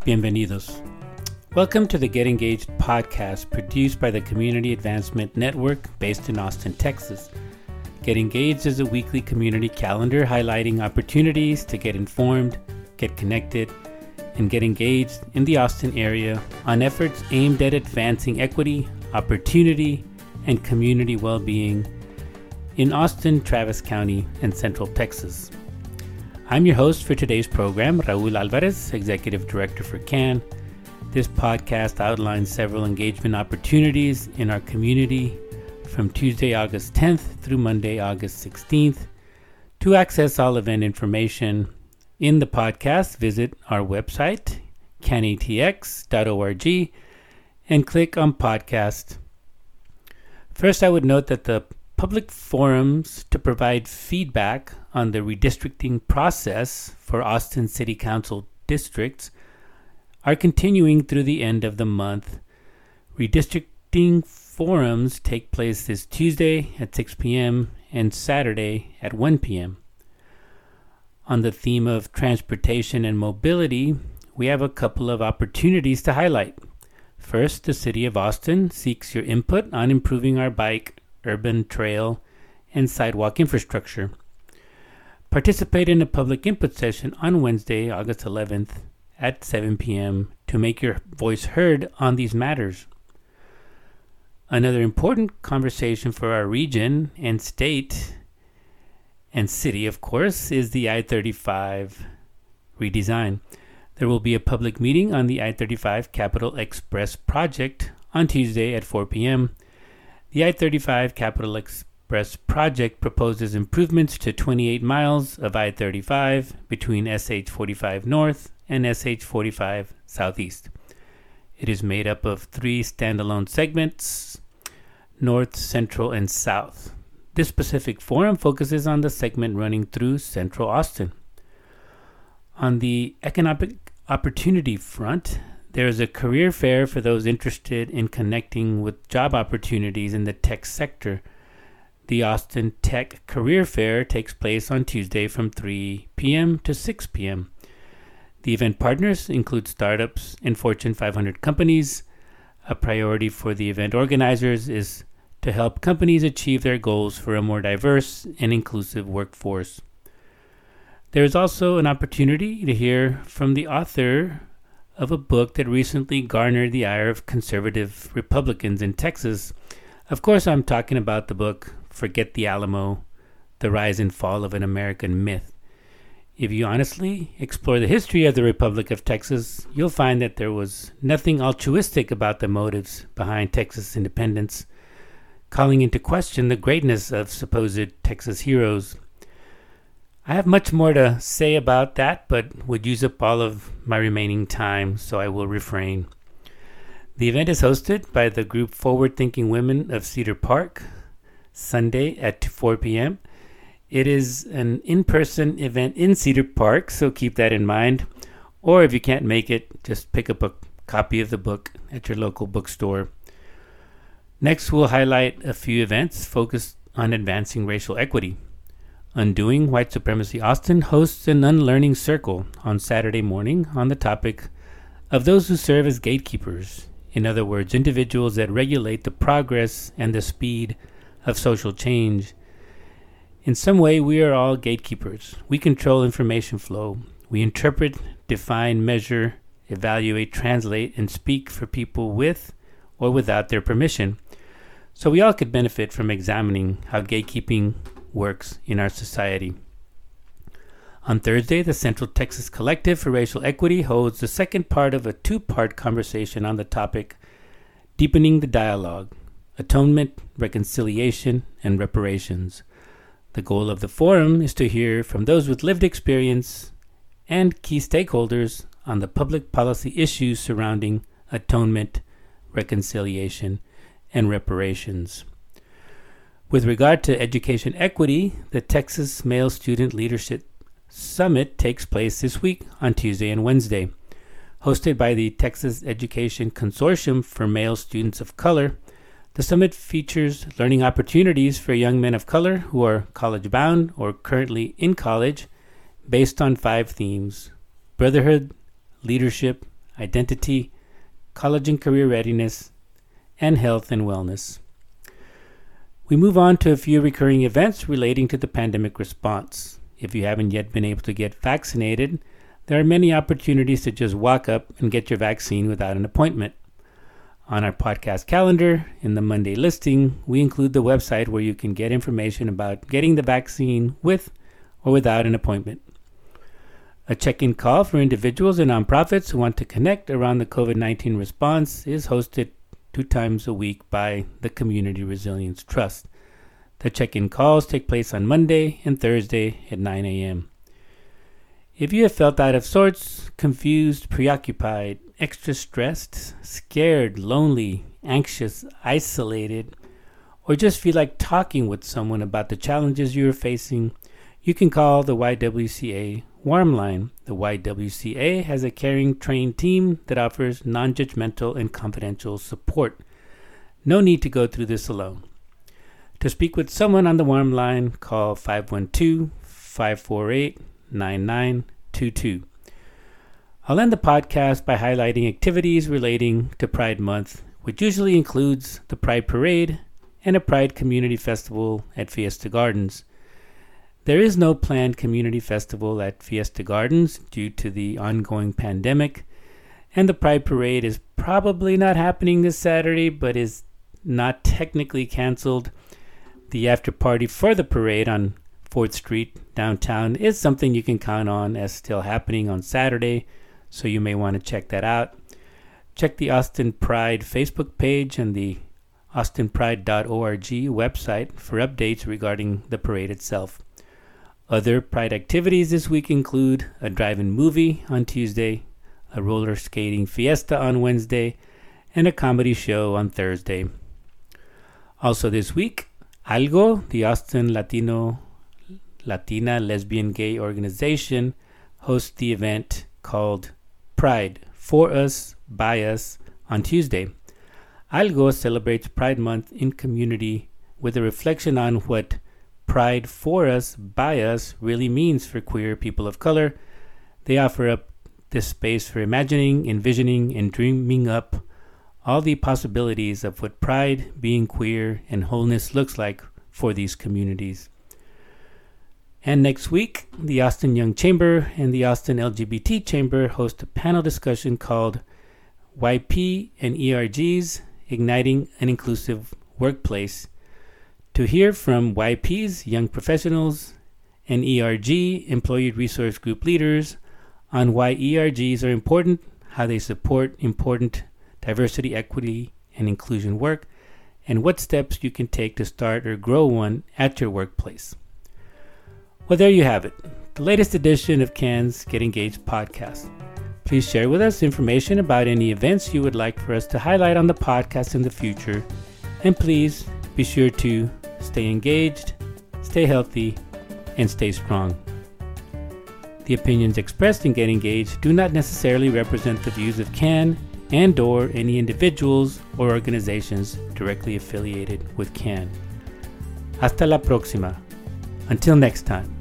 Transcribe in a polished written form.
Bienvenidos. Welcome to the Get Engaged podcast produced by the Community Advancement Network based in Austin, Texas. Get Engaged is a weekly community calendar highlighting opportunities to get informed, get connected, and get engaged in the Austin area on efforts aimed at advancing equity, opportunity, and community well-being in Austin, Travis County, and Central Texas. I'm your host for today's program, Raul Alvarez, Executive Director for CAN. This podcast outlines several engagement opportunities in our community from Tuesday, August 10th through Monday, August 16th. To access all event information in the podcast, visit our website, canatx.org, and click on podcast. First, I would note that the public forums to provide feedback on the redistricting process for Austin City Council districts are continuing through the end of the month. Redistricting forums take place this Tuesday at 6 p.m. and Saturday at 1 p.m. On the theme of transportation and mobility, we have a couple of opportunities to highlight. First, the City of Austin seeks your input on improving our bike, urban trail, and sidewalk infrastructure. Participate in a public input session on Wednesday, August 11th at 7 p.m. to make your voice heard on these matters. Another important conversation for our region and state and city, of course, is the I-35 redesign. There will be a public meeting on the I-35 Capital Express project on Tuesday at 4 p.m. The I-35 Capital Express project proposes improvements to 28 miles of I-35 between SH-45 North and SH-45 Southeast. It is made up of 3 standalone segments, North, Central, and South. This specific forum focuses on the segment running through Central Austin. On the economic opportunity front, there is a career fair for those interested in connecting with job opportunities in the tech sector. The Austin Tech Career Fair takes place on Tuesday from 3 p.m. to 6 p.m. The event partners include startups and Fortune 500 companies. A priority for the event organizers is to help companies achieve their goals for a more diverse and inclusive workforce. There is also an opportunity to hear from the author of a book that recently garnered the ire of conservative Republicans in Texas. Of course, I'm talking about the book, Forget the Alamo, The Rise and Fall of an American Myth. If you honestly explore the history of the Republic of Texas, you'll find that there was nothing altruistic about the motives behind Texas independence, calling into question the greatness of supposed Texas heroes. I have much more to say about that, but would use up all of my remaining time, so I will refrain. The event is hosted by the group Forward Thinking Women of Cedar Park, Sunday at 4 p.m. It is an in-person event in Cedar Park, so keep that in mind. Or if you can't make it, just pick up a copy of the book at your local bookstore. Next, we'll highlight a few events focused on advancing racial equity. Undoing White Supremacy Austin hosts an Unlearning Circle on Saturday morning on the topic of those who serve as gatekeepers. In other words, individuals that regulate the progress and the speed of social change. In some way, we are all gatekeepers. We control information flow. We interpret, define, measure, evaluate, translate, and speak for people with or without their permission. So we all could benefit from examining how gatekeeping works in our society. On Thursday, the Central Texas Collective for Racial Equity holds the second part of a 2-part conversation on the topic Deepening the Dialogue, Atonement, Reconciliation, and Reparations. The goal of the forum is to hear from those with lived experience and key stakeholders on the public policy issues surrounding atonement, reconciliation, and reparations. With regard to education equity, the Texas Male Student Leadership Summit takes place this week on Tuesday and Wednesday. Hosted by the Texas Education Consortium for Male Students of Color, the summit features learning opportunities for young men of color who are college-bound or currently in college based on 5 themes: brotherhood, leadership, identity, college and career readiness, and health and wellness. We move on to a few recurring events relating to the pandemic response. If you haven't yet been able to get vaccinated, there are many opportunities to just walk up and get your vaccine without an appointment. On our podcast calendar, in the Monday listing, we include the website where you can get information about getting the vaccine with or without an appointment. A check-in call for individuals and nonprofits who want to connect around the COVID-19 response is hosted 2 times a week by the Community Resilience Trust. The check-in calls take place on Monday and Thursday at 9 a.m. If you have felt out of sorts, confused, preoccupied, extra stressed, scared, lonely, anxious, isolated, or just feel like talking with someone about the challenges you are facing, you can call the YWCA Warm Line. The YWCA has a caring, trained team that offers non-judgmental and confidential support. No need to go through this alone. To speak with someone on the Warm Line, call 512-548-9922. I'll end the podcast by highlighting activities relating to Pride Month, which usually includes the Pride Parade and a Pride Community Festival at Fiesta Gardens. There is no planned community festival at Fiesta Gardens due to the ongoing pandemic, and the Pride Parade is probably not happening this Saturday, but is not technically canceled. The after party for the parade on 4th Street downtown is something you can count on as still happening on Saturday, so you may want to check that out. Check the Austin Pride Facebook page and the austinpride.org website for updates regarding the parade itself. Other Pride activities this week include a drive-in movie on Tuesday, a roller skating fiesta on Wednesday, and a comedy show on Thursday. Also this week, ALGO, the Austin Latina Lesbian Gay Organization, hosts the event called Pride, For Us, By Us on Tuesday. ALGO celebrates Pride Month in community with a reflection on what Pride for Us, by Us really means for queer people of color. They offer up this space for imagining, envisioning, and dreaming up all the possibilities of what pride, being queer, and wholeness looks like for these communities. And next week, the Austin Young Chamber and the Austin LGBT Chamber host a panel discussion called YP and ERGs, Igniting an Inclusive Workplace. To hear from YP's young professionals and ERG, Employee Resource Group leaders, on why ERGs are important, how they support important diversity, equity, and inclusion work, and what steps you can take to start or grow one at your workplace. Well, there you have it, the latest edition of CAN's Get Engaged podcast. Please share with us information about any events you would like for us to highlight on the podcast in the future, and please be sure to stay engaged, stay healthy, and stay strong. The opinions expressed in Get Engaged do not necessarily represent the views of CAN and/or any individuals or organizations directly affiliated with CAN. Hasta la próxima. Until next time.